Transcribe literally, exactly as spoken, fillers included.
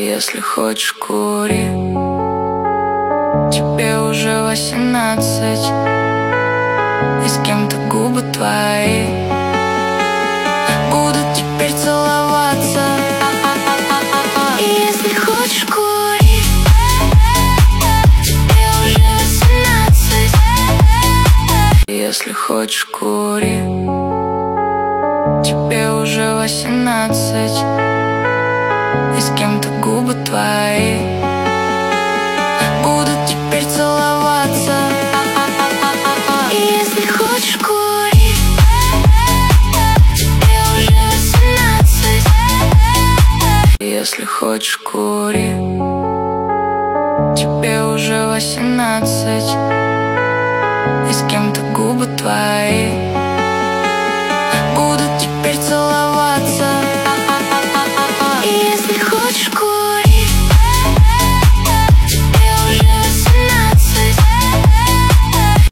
Если хочешь, кури. Тебе уже восемнадцать, и с кем-то губы твои будут теперь целоваться. И если хочешь, кури. Тебе уже восемнадцать. Если хочешь, кури. Тебе уже восемнадцать, и с кем-то губы твои будут теперь целоваться. И если хочешь, кури. Тебе уже восемнадцать. Если хочешь, кури. Тебе уже восемнадцать, и с кем-то губы твои будут теперь целоваться.